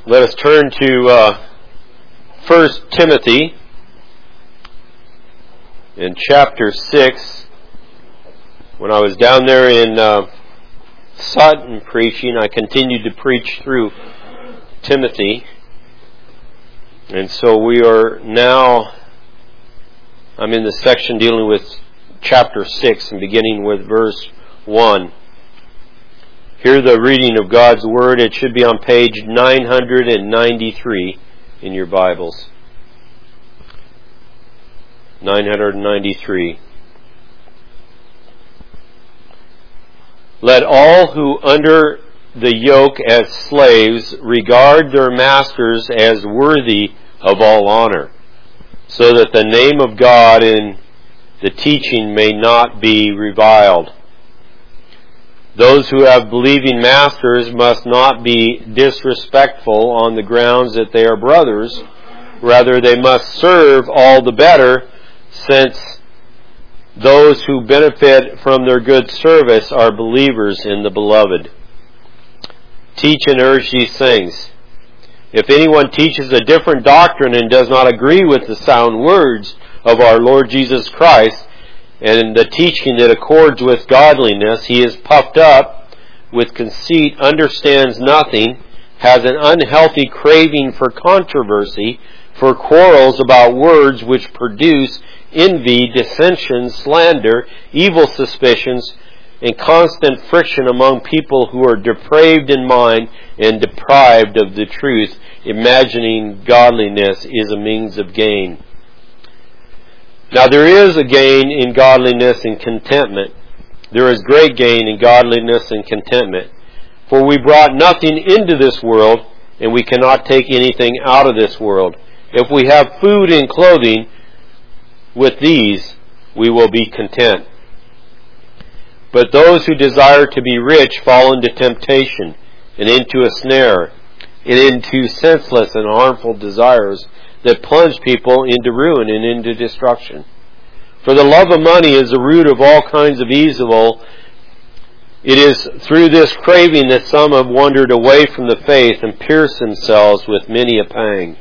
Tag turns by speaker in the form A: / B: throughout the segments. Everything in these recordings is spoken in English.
A: Let us turn to 1 Timothy in chapter 6. When I was down there in Sutton preaching, I continued to preach through Timothy. And so we are now, I'm in the section dealing with chapter 6 and beginning with verse 1. Hear the reading of God's Word. It should be on page 993 in your Bibles. 993. Let all who under the yoke as slaves regard their masters as worthy of all honor, so that the name of God in the teaching may not be reviled. Those who have believing masters must not be disrespectful on the grounds that they are brothers. Rather, they must serve all the better, since those who benefit from their good service are believers in the beloved. Teach and urge these things. If anyone teaches a different doctrine and does not agree with the sound words of our Lord Jesus Christ, and the teaching that accords with godliness, he is puffed up with conceit, understands nothing, has an unhealthy craving for controversy, for quarrels about words which produce envy, dissension, slander, evil suspicions, and constant friction among people who are depraved in mind and deprived of the truth, imagining godliness is a means of gain. Now there is a gain in godliness and contentment. There is great gain in godliness and contentment. For we brought nothing into this world, and we cannot take anything out of this world. If we have food and clothing, with these we will be content. But those who desire to be rich fall into temptation, and into a snare, and into senseless and harmful desires, that plunge people into ruin and into destruction. For the love of money is the root of all kinds of evil. It is through this craving that some have wandered away from the faith and pierced themselves with many a pang.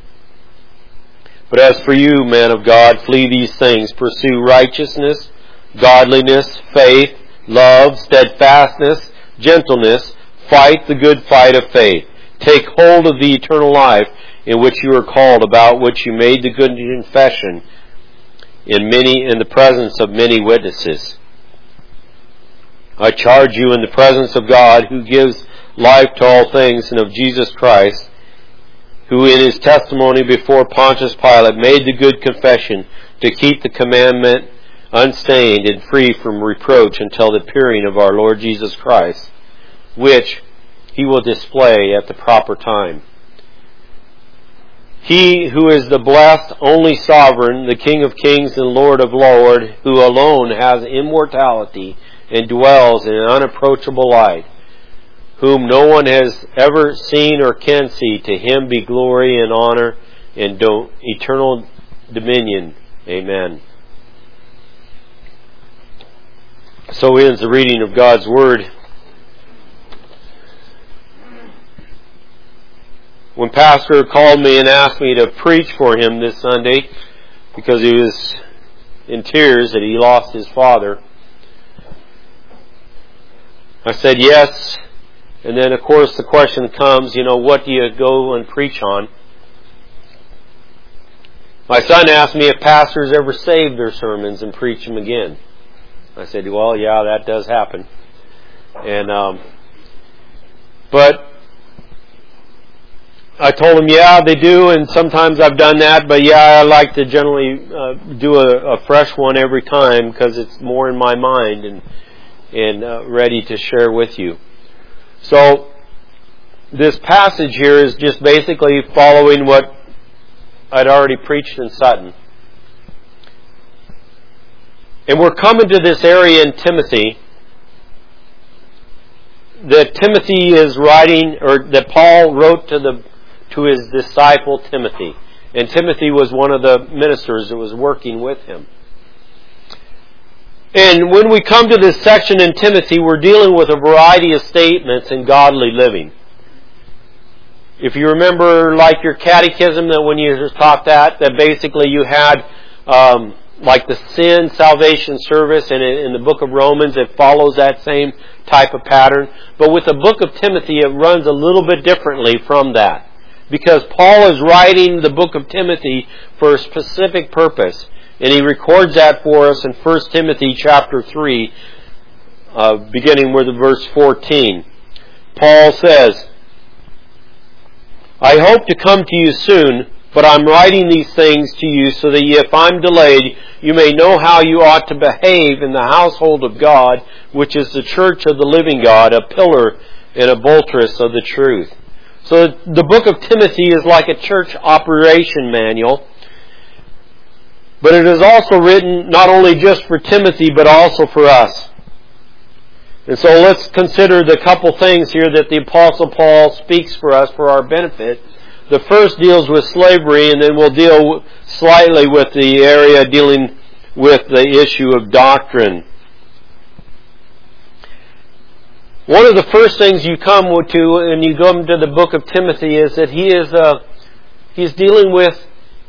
A: But as for you, man of God, flee these things. Pursue righteousness, godliness, faith, love, steadfastness, gentleness. Fight the good fight of faith. Take hold of the eternal life in which you are called, about which you made the good confession in the presence of many witnesses. I charge you in the presence of God, who gives life to all things, and of Jesus Christ, who in his testimony before Pontius Pilate made the good confession, to keep the commandment unstained and free from reproach until the appearing of our Lord Jesus Christ, which he will display at the proper time. He who is the blessed, only sovereign, the King of kings and Lord of lords, who alone has immortality and dwells in an unapproachable light, whom no one has ever seen or can see, to him be glory and honor and eternal dominion. Amen. So ends the reading of God's Word. When Pastor called me and asked me to preach for him this Sunday, because he was in tears that he lost his father, I said yes. And then of course the question comes, what do you go and preach on? My son asked me if pastors ever save their sermons and preach them again. I said, well, yeah, that does happen. And but I told him, yeah, they do, and sometimes I've done that, but yeah, I like to generally do a fresh one every time, because it's more in my mind and ready to share with you. So this passage here is just basically following what I'd already preached in Sutton. And we're coming to this area in Timothy that Timothy is writing, or that Paul wrote to his disciple Timothy. And Timothy was one of the ministers that was working with him. And when we come to this section in Timothy, we're dealing with a variety of statements in godly living. If you remember, like your catechism, that when you were taught that basically you had like the sin salvation service, and in the book of Romans it follows that same type of pattern. But with the book of Timothy it runs a little bit differently from that, because Paul is writing the book of Timothy for a specific purpose, and he records that for us in 1 Timothy chapter 3, beginning with verse 14. Paul says, "I hope to come to you soon, but I'm writing these things to you so that if I'm delayed, you may know how you ought to behave in the household of God, which is the church of the living God, a pillar and a buttress of the truth." So the book of Timothy is like a church operation manual, but it is also written not only just for Timothy, but also for us. And so let's consider the couple things here that the Apostle Paul speaks for us for our benefit. The first deals with slavery, and then we'll deal slightly with the area dealing with the issue of doctrine. One of the first things you come to when you come to the book of Timothy is that he's dealing with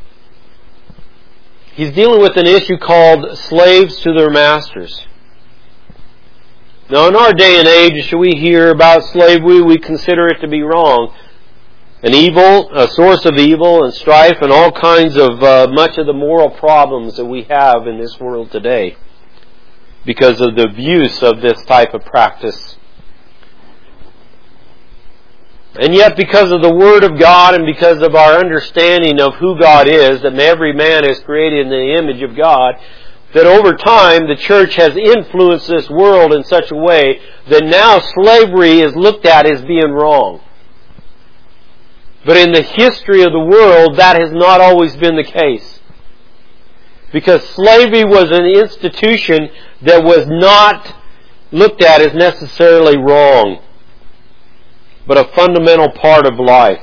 A: an issue called slaves to their masters. Now, in our day and age, we hear about slavery, we consider it to be wrong. An evil, a source of evil and strife and all kinds of much of the moral problems that we have in this world today because of the abuse of this type of practice. And yet, because of the Word of God and because of our understanding of who God is, that every man is created in the image of God, that over time the church has influenced this world in such a way that now slavery is looked at as being wrong. But in the history of the world, that has not always been the case. Because slavery was an institution that was not looked at as necessarily wrong, but a fundamental part of life.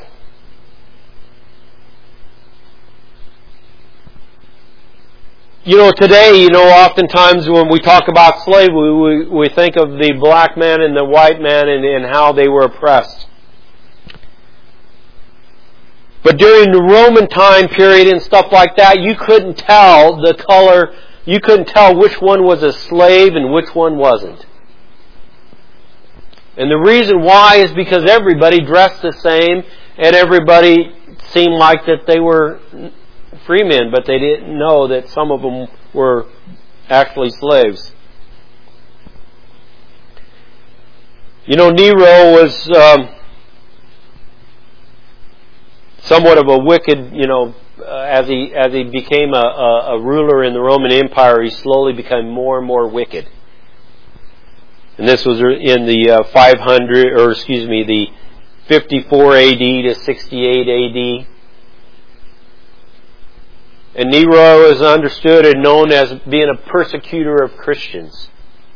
A: Today, oftentimes when we talk about slavery, we think of the black man and the white man and how they were oppressed. But during the Roman time period and stuff like that, you couldn't tell the color, you couldn't tell which one was a slave and which one wasn't. And the reason why is because everybody dressed the same and everybody seemed like that they were free men, but they didn't know that some of them were actually slaves. Nero was somewhat of a wicked, as he became a ruler in the Roman Empire, he slowly became more and more wicked. And this was in the the 54 AD to 68 AD. And Nero is understood and known as being a persecutor of Christians.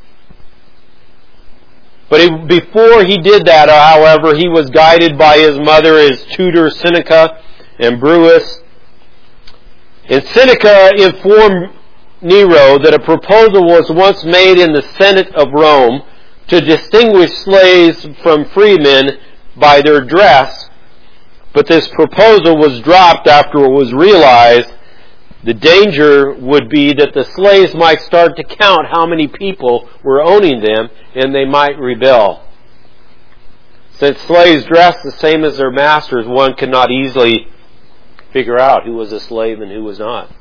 A: But before he did that, however, he was guided by his mother, his tutor Seneca and Brutus. And Seneca informed Nero that a proposal was once made in the Senate of Rome to distinguish slaves from freemen by their dress, but this proposal was dropped after it was realized the danger would be that the slaves might start to count how many people were owning them, and they might rebel. Since slaves dressed the same as their masters, one could not easily figure out who was a slave and who was not.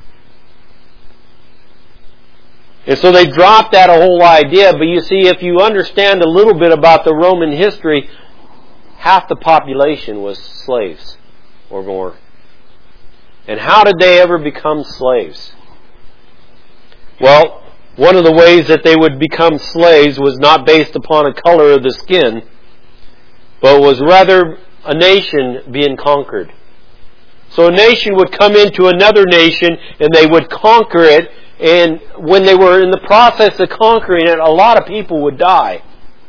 A: And so they dropped that whole idea, but you see, if you understand a little bit about the Roman history, half the population was slaves or more. And how did they ever become slaves? Well, one of the ways that they would become slaves was not based upon a color of the skin, but was rather a nation being conquered. So a nation would come into another nation and they would conquer it, and when they were in the process of conquering it, a lot of people would die.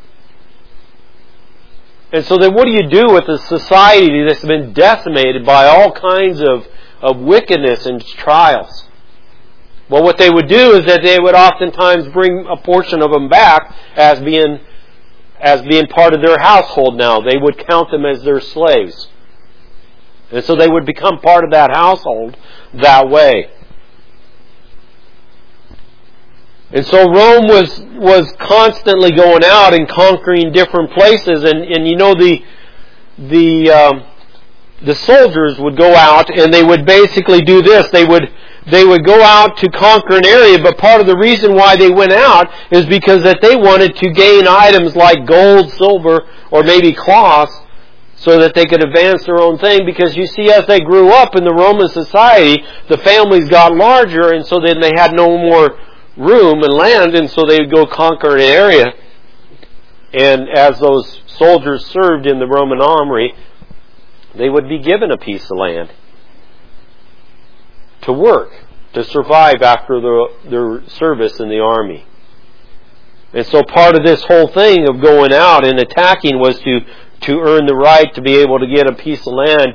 A: And so then what do you do with a society that's been decimated by all kinds of wickedness and trials? Well, what they would do is that they would oftentimes bring a portion of them back as being part of their household now. They would count them as their slaves. And so they would become part of that household that way. And so Rome was constantly going out and conquering different places, and you know the soldiers would go out and they would basically do this. They would go out to conquer an area, but part of the reason why they went out is because that they wanted to gain items like gold, silver, or maybe cloths, so that they could advance their own thing. Because you see, as they grew up in the Roman society, the families got larger, and so then they had no more room and land, and so they would go conquer an area. And as those soldiers served in the Roman army, they would be given a piece of land to work, to survive after their service in the army. And so part of this whole thing of going out and attacking was to earn the right to be able to get a piece of land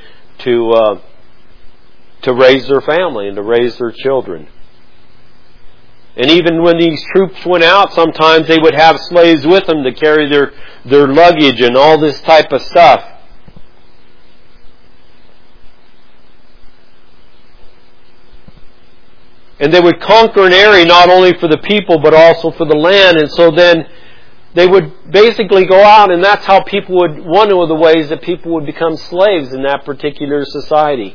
A: to raise their family and to raise their children. And even when these troops went out, sometimes they would have slaves with them to carry their luggage and all this type of stuff. And they would conquer an area not only for the people but also for the land. And so then they would basically go out, and that's how one of the ways that people would become slaves in that particular society.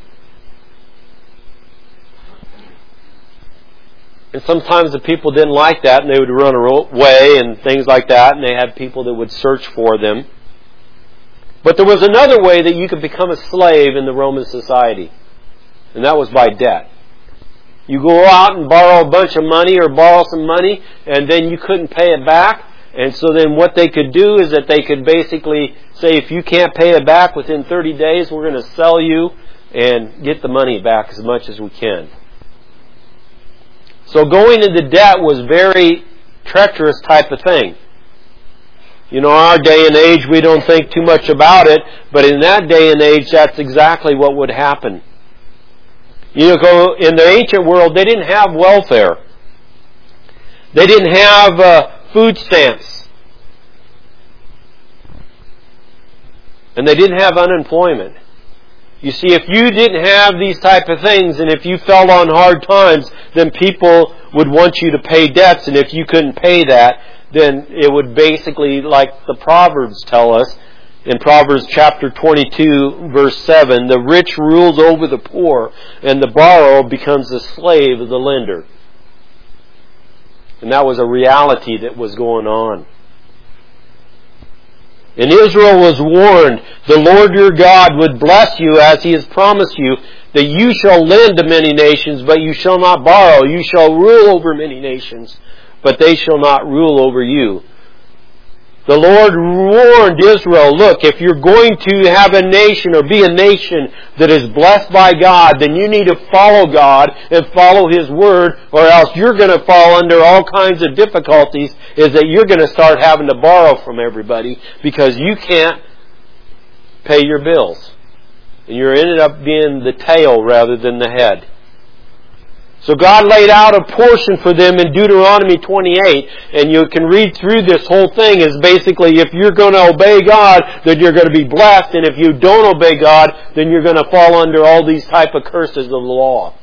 A: And sometimes the people didn't like that, and they would run away and things like that, and they had people that would search for them. But there was another way that you could become a slave in the Roman society, and that was by debt. You go out and borrow a bunch of money or borrow some money, and then you couldn't pay it back. And so then what they could do is that they could basically say, if you can't pay it back within 30 days, we're going to sell you and get the money back as much as we can. So going into debt was very treacherous type of thing. You know, our day and age, we don't think too much about it, but in that day and age, that's exactly what would happen. You know, in the ancient world, they didn't have welfare. They didn't have food stamps. And they didn't have unemployment. You see, if you didn't have these type of things, and if you fell on hard times, then people would want you to pay debts, and if you couldn't pay that, then it would basically, like the Proverbs tell us, in Proverbs chapter 22, verse 7, the rich rules over the poor, and the borrower becomes the slave of the lender. And that was a reality that was going on. And Israel was warned, the Lord your God would bless you as He has promised you, that you shall lend to many nations, but you shall not borrow. You shall rule over many nations, but they shall not rule over you. The Lord warned Israel, look, if you're going to have a nation or be a nation that is blessed by God, then you need to follow God and follow His Word, or else you're going to fall under all kinds of difficulties, is that you're going to start having to borrow from everybody because you can't pay your bills. And you're ended up being the tail rather than the head. So God laid out a portion for them in Deuteronomy 28, and you can read through this whole thing as basically if you're going to obey God, then you're going to be blessed, and if you don't obey God, then you're going to fall under all these type of curses of the law.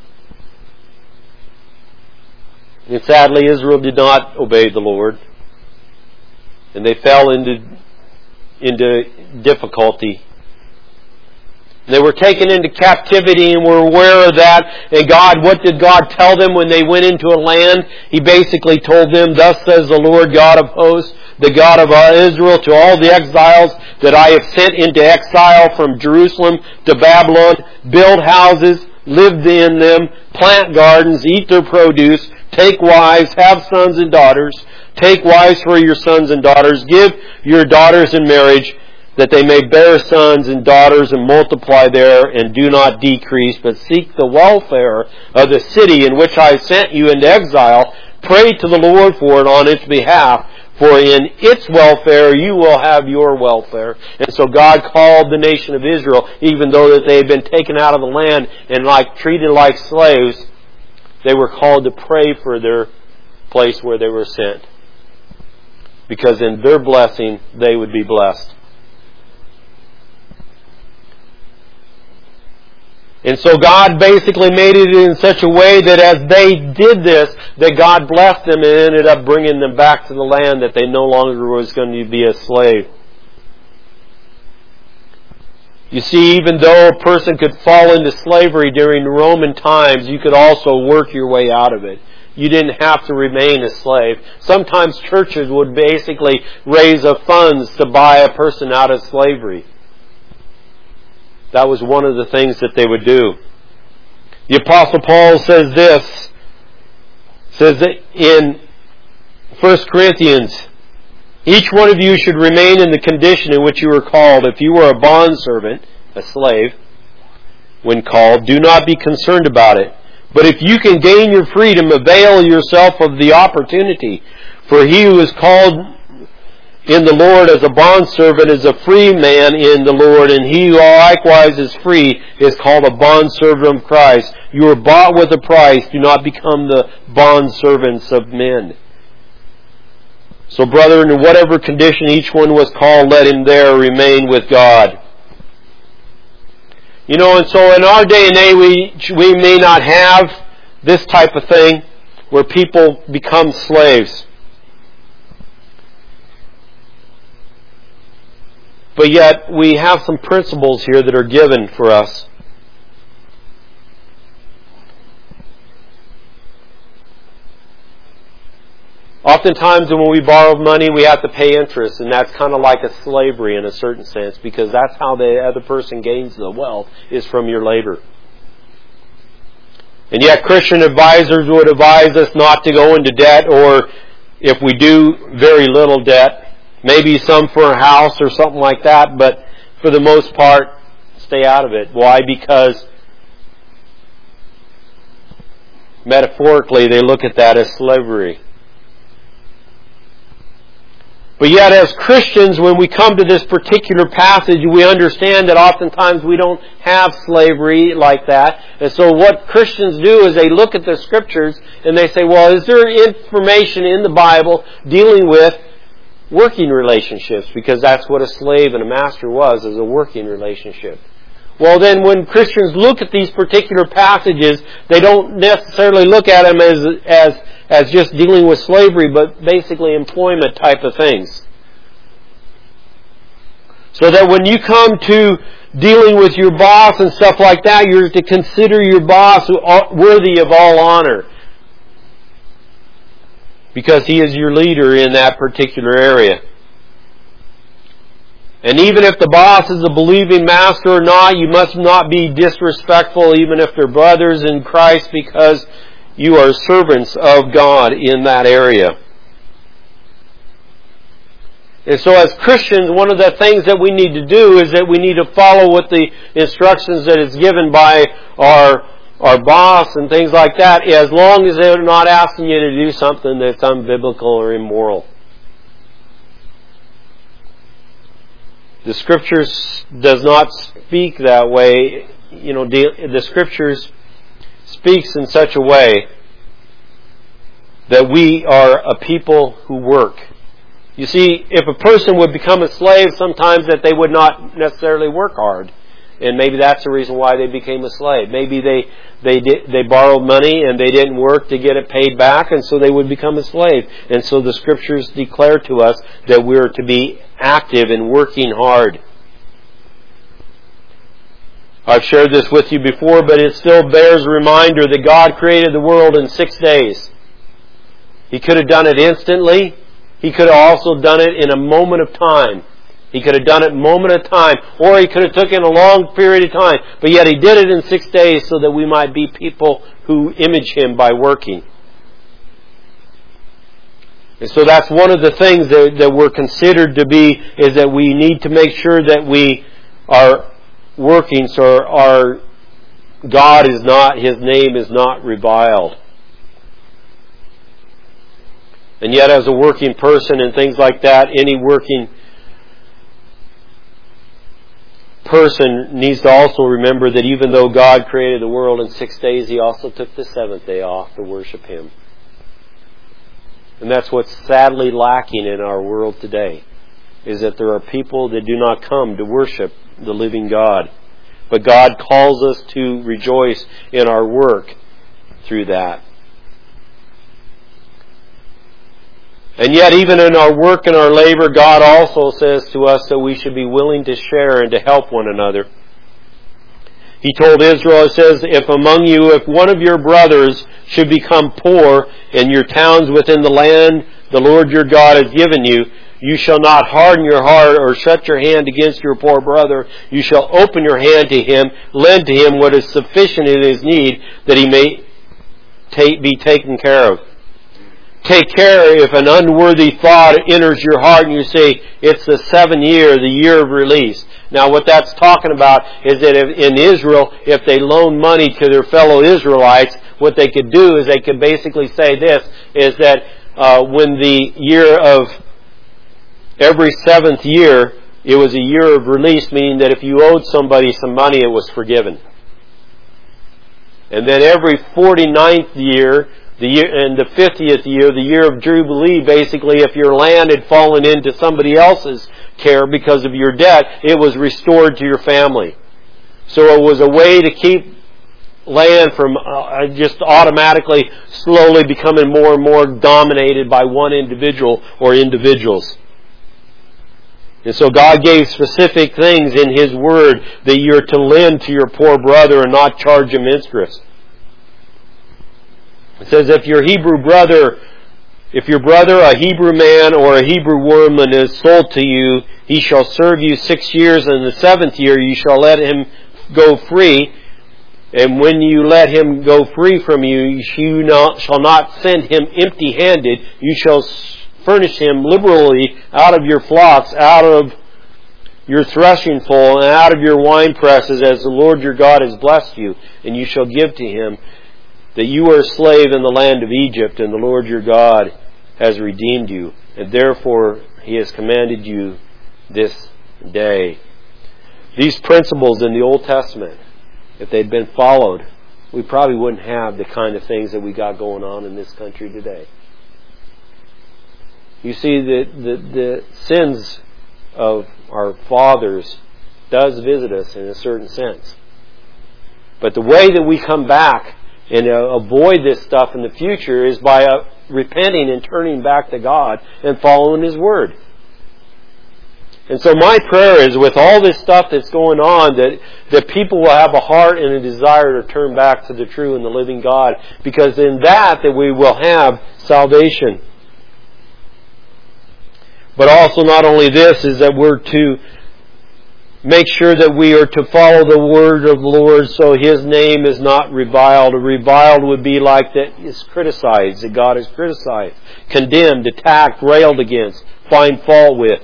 A: And sadly, Israel did not obey the Lord, and they fell into difficulty. They were taken into captivity and were aware of that. And God, what did God tell them when they went into a land? He basically told them, thus says the Lord God of hosts, the God of Israel, to all the exiles that I have sent into exile from Jerusalem to Babylon, build houses, live in them, plant gardens, eat their produce, take wives, have sons and daughters, take wives for your sons and daughters, give your daughters in marriage, that they may bear sons and daughters and multiply there and do not decrease, but seek the welfare of the city in which I sent you into exile. Pray to the Lord for it on its behalf, for in its welfare you will have your welfare. And so God called the nation of Israel, even though that they had been taken out of the land and treated like slaves, they were called to pray for their place where they were sent. Because in their blessing, they would be blessed. And so God basically made it in such a way that as they did this, that God blessed them and ended up bringing them back to the land that they no longer was going to be a slave. You see, even though a person could fall into slavery during Roman times, you could also work your way out of it. You didn't have to remain a slave. Sometimes churches would basically raise funds to buy a person out of slavery. That was one of the things that they would do. The Apostle Paul says this, says that in 1 Corinthians, each one of you should remain in the condition in which you were called. If you were a bondservant, a slave, when called, do not be concerned about it. But if you can gain your freedom, avail yourself of the opportunity. For he who is called in the Lord as a bondservant is a free man in the Lord, and he who likewise is free is called a bondservant of Christ. You are bought with a price. Do not become the bondservants of men. So, brethren, in whatever condition each one was called, let him there remain with God. You know, and so in our day and age, we may not have this type of thing where people become slaves. But yet, we have some principles here that are given for us. Oftentimes when we borrow money, we have to pay interest, and that's kind of like a slavery in a certain sense, because that's how the other person gains the wealth, is from your labor. And yet Christian advisors would advise us not to go into debt, or if we do, very little debt. Maybe some for a house or something like that, but for the most part, stay out of it. Why? Because metaphorically they look at that as slavery. But yet as Christians, when we come to this particular passage, we understand that oftentimes we don't have slavery like that. And so what Christians do is they look at the Scriptures and they say, well, is there information in the Bible dealing with working relationships? Because that's what a slave and a master was, is a working relationship. Well, then when Christians look at these particular passages, they don't necessarily look at them as just dealing with slavery, but basically employment type of things. So that when you come to dealing with your boss and stuff like that, you're to consider your boss worthy of all honor, because he is your leader in that particular area. And even if the boss is a believing master or not, you must not be disrespectful, even if they're brothers in Christ, because you are servants of God in that area. And so as Christians, one of the things that we need to do is that we need to follow what the instructions that is given by our boss and things like that, as long as they're not asking you to do something that's unbiblical or immoral. The Scriptures does not speak that way. You know, the Scriptures speaks in such a way that we are a people who work. You see, if a person would become a slave, sometimes that they would not necessarily work hard. And maybe that's the reason why they became a slave. Maybe they borrowed money and they didn't work to get it paid back, and so they would become a slave. And so the Scriptures declare to us that we are to be active and working hard. I've shared this with you before, but it still bears a reminder that God created the world in 6 days. He could have done it instantly. He could have also done it in a moment of time. He could have done it moment at a time, or He could have taken a long period of time. But yet He did it in 6 days so that we might be people who image Him by working. And so that's one of the things that we're considered to be, is that we need to make sure that we are working so our God is not, His name is not reviled. And yet as a working person and things like that, any working person needs to also remember that even though God created the world in 6 days, He also took the seventh day off to worship Him. And that's what's sadly lacking in our world today, is that there are people that do not come to worship the living God. But God calls us to rejoice in our work through that. And yet, even in our work and our labor, God also says to us that we should be willing to share and to help one another. He told Israel, it says, if one of your brothers should become poor in your towns within the land the Lord your God has given you, you shall not harden your heart or shut your hand against your poor brother. You shall open your hand to him, lend to him what is sufficient in his need, that he may be taken care of. Take care if an unworthy thought enters your heart and you say, it's the 7th year, the year of release. Now what that's talking about is that in Israel, if they loan money to their fellow Israelites, what they could do is they could basically say this, is that when the year of every 7th year, it was a year of release, meaning that if you owed somebody some money, it was forgiven. And then every 49th year, and the 50th year, the year of Jubilee, basically, if your land had fallen into somebody else's care because of your debt, it was restored to your family. So it was a way to keep land from just automatically, slowly becoming more and more dominated by one individual or individuals. And so God gave specific things in His Word that you're to lend to your poor brother and not charge him interest. It says if your brother, a Hebrew man or a Hebrew woman is sold to you, he shall serve you 6 years, and in the 7th year you shall let him go free. And when you let him go free from you, you shall not send him empty-handed. You shall furnish him liberally out of your flocks, out of your threshing floor, and out of your wine presses, as the Lord your God has blessed you. And you shall give to him, that you are a slave in the land of Egypt, and the Lord your God has redeemed you, and therefore He has commanded you this day. These principles in the Old Testament, if they'd been followed, we probably wouldn't have the kind of things that we got going on in this country today. You see, the sins of our fathers does visit us in a certain sense. But the way that we come back and avoid this stuff in the future is by repenting and turning back to God and following His Word. And so my prayer is, with all this stuff that's going on, that people will have a heart and a desire to turn back to the true and the living God, because in that we will have salvation. But also, not only this, is that we're to make sure that we are to follow the word of the Lord so His name is not reviled. Reviled would be like that is criticized, that God is criticized, condemned, attacked, railed against, find fault with.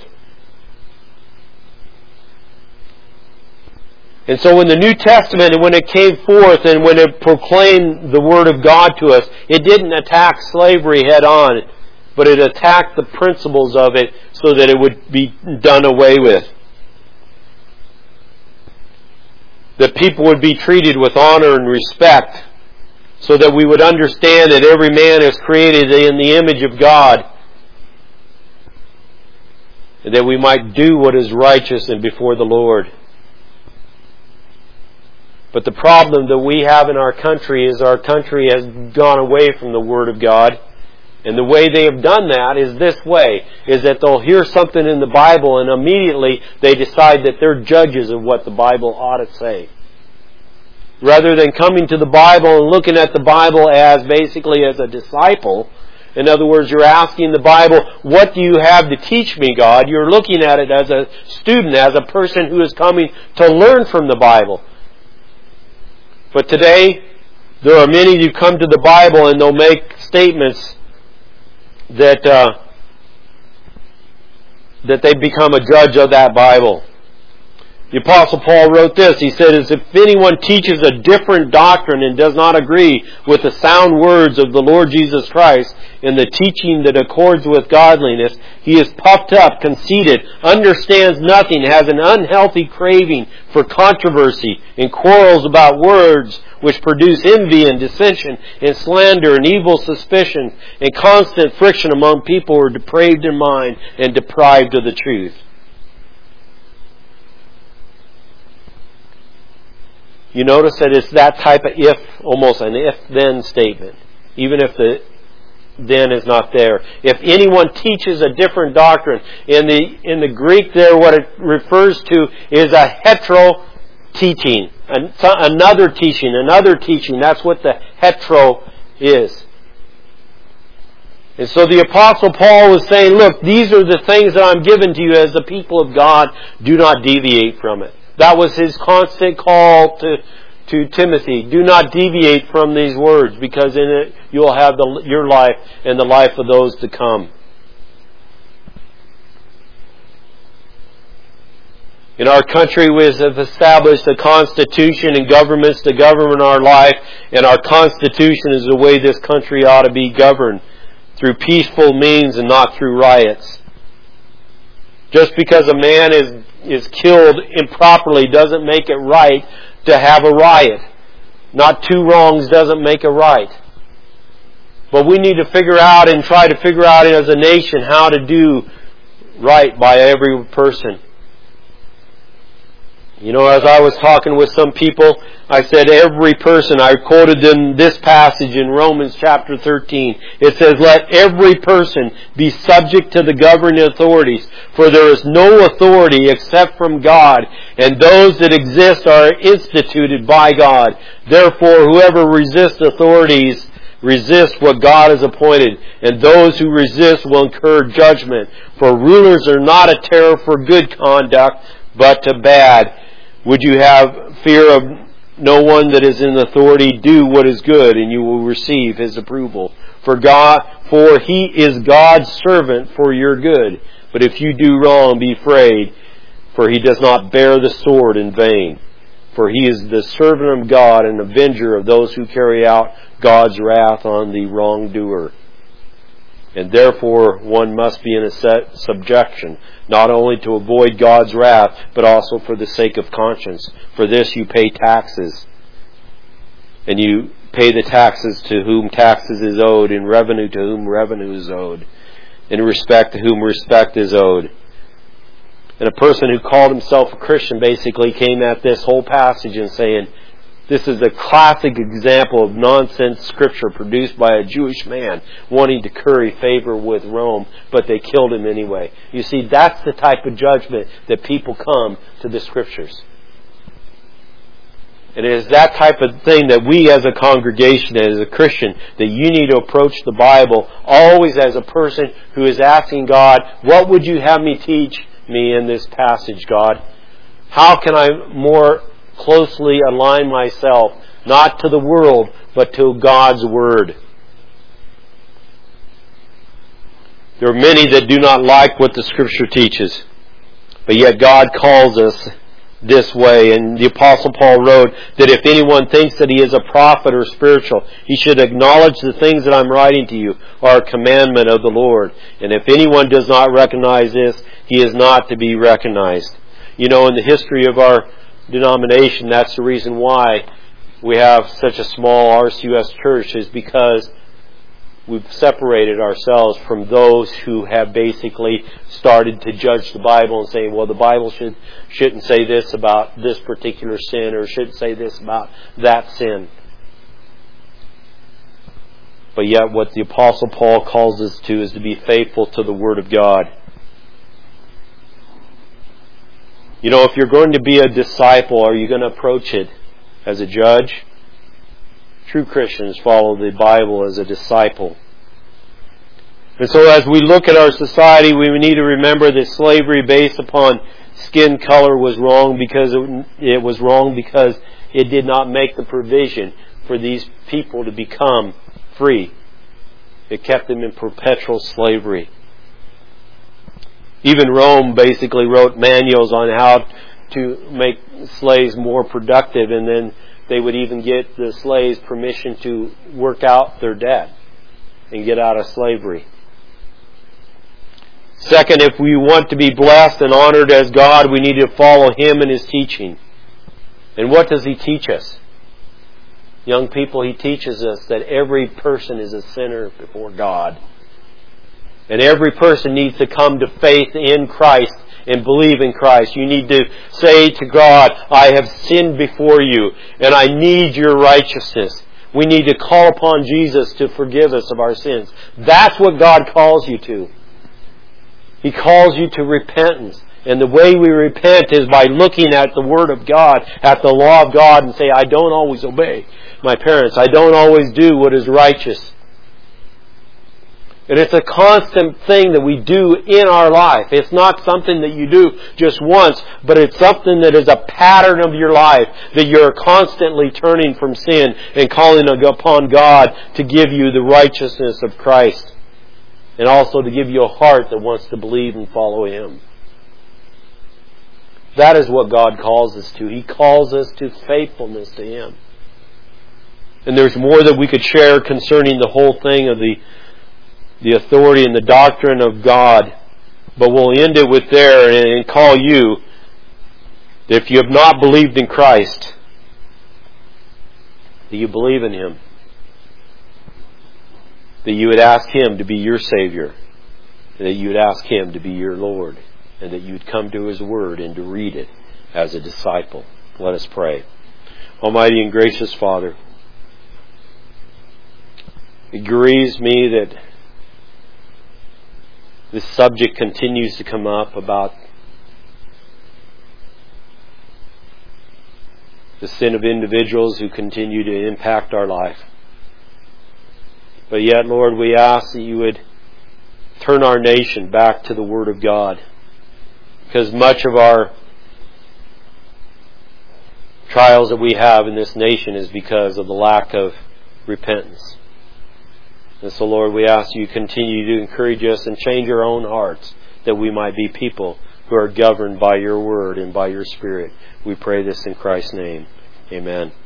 A: And so in the New Testament, when it came forth and when it proclaimed the Word of God to us, it didn't attack slavery head on, but it attacked the principles of it so that it would be done away with. That people would be treated with honor and respect, so that we would understand that every man is created in the image of God, and that we might do what is righteous and before the Lord. But the problem that we have in our country is our country has gone away from the Word of God. And the way they have done that is this way, is that they'll hear something in the Bible and immediately they decide that they're judges of what the Bible ought to say. Rather than coming to the Bible and looking at the Bible as basically as a disciple. In other words, you're asking the Bible, what do you have to teach me, God? You're looking at it as a student, as a person who is coming to learn from the Bible. But today, there are many who come to the Bible and they'll make statements that they become a judge of that Bible. The Apostle Paul wrote this. He said, if anyone teaches a different doctrine and does not agree with the sound words of the Lord Jesus Christ and the teaching that accords with godliness, he is puffed up, conceited, understands nothing, has an unhealthy craving for controversy and quarrels about words, which produce envy and dissension and slander and evil suspicion and constant friction among people who are depraved in mind and deprived of the truth. You notice that it's that type of if, almost an if-then statement, even if the then is not there. If anyone teaches a different doctrine, in the Greek there, what it refers to is a hetero teaching, another teaching. That's what the hetero is. And so the Apostle Paul was saying, look, these are the things that I'm giving to you as the people of God. Do not deviate from it. That was his constant call to Timothy. Do not deviate from these words, because in it you'll have your life and the life of those to come. In our country, we have established a constitution and governments to govern our life, and our constitution is the way this country ought to be governed, through peaceful means and not through riots. Just because a man is killed improperly doesn't make it right to have a riot. Not two wrongs doesn't make a right. But we need to figure out and try to figure out as a nation how to do right by every person. You know, as I was talking with some people, I said every person, I quoted them this passage in Romans chapter 13. It says, let every person be subject to the governing authorities, for there is no authority except from God, and those that exist are instituted by God. Therefore, whoever resists authorities resists what God has appointed, and those who resist will incur judgment. For rulers are not a terror for good conduct, but to bad. Would you have fear of no one that is in authority? Do what is good, and you will receive His approval. For He is God's servant for your good. But if you do wrong, be afraid, for He does not bear the sword in vain. For He is the servant of God and avenger of those who carry out God's wrath on the wrongdoer. And therefore one must be in a subjection, not only to avoid God's wrath, but also for the sake of conscience. For this you pay taxes. And you pay the taxes to whom taxes is owed, and revenue to whom revenue is owed, and respect to whom respect is owed. And a person who called himself a Christian basically came at this whole passage and saying, this is a classic example of nonsense scripture produced by a Jewish man wanting to curry favor with Rome, but they killed him anyway. You see, that's the type of judgment that people come to the scriptures. And it is that type of thing that we as a congregation, as a Christian, that you need to approach the Bible always as a person who is asking God, what would you have me teach me in this passage, God? How can I more closely align myself, not to the world, but to God's Word? There are many that do not like what the Scripture teaches, but yet God calls us this way. And the Apostle Paul wrote that if anyone thinks that he is a prophet or spiritual, he should acknowledge the things that I'm writing to you are a commandment of the Lord. And if anyone does not recognize this, he is not to be recognized. You know, in the history of our denomination, that's the reason why we have such a small RCUS church, is because we've separated ourselves from those who have basically started to judge the Bible and saying, well, the Bible shouldn't say this about this particular sin, or shouldn't say this about that sin. But yet what the Apostle Paul calls us to is to be faithful to the Word of God. You know, if you're going to be a disciple, are you going to approach it as a judge? True Christians follow the Bible as a disciple. And so as we look at our society, we need to remember that slavery based upon skin color was wrong, because it was wrong because it did not make the provision for these people to become free. It kept them in perpetual slavery. Even Rome basically wrote manuals on how to make slaves more productive, and then they would even get the slaves permission to work out their debt and get out of slavery. Second, if we want to be blessed and honored as God, we need to follow Him in His teaching. And what does He teach us? Young people, He teaches us that every person is a sinner before God. And every person needs to come to faith in Christ and believe in Christ. You need to say to God, I have sinned before you, and I need your righteousness. We need to call upon Jesus to forgive us of our sins. That's what God calls you to. He calls you to repentance. And the way we repent is by looking at the Word of God, at the law of God, and say, I don't always obey my parents. I don't always do what is righteous. And it's a constant thing that we do in our life. It's not something that you do just once, but it's something that is a pattern of your life, that you're constantly turning from sin and calling upon God to give you the righteousness of Christ. And also to give you a heart that wants to believe and follow Him. That is what God calls us to. He calls us to faithfulness to Him. And there's more that we could share concerning the whole thing of the authority and the doctrine of God. But we'll end it with there and call you, that if you have not believed in Christ, that you believe in Him. That you would ask Him to be your Savior. That you would ask Him to be your Lord. And that you would come to His Word and to read it as a disciple. Let us pray. Almighty and gracious Father, it grieves me that this subject continues to come up about the sin of individuals who continue to impact our life. But yet, Lord, we ask that you would turn our nation back to the Word of God. Because much of our trials that we have in this nation is because of the lack of repentance. And so, Lord, we ask you continue to encourage us and change our own hearts, that we might be people who are governed by your Word and by your Spirit. We pray this in Christ's name. Amen.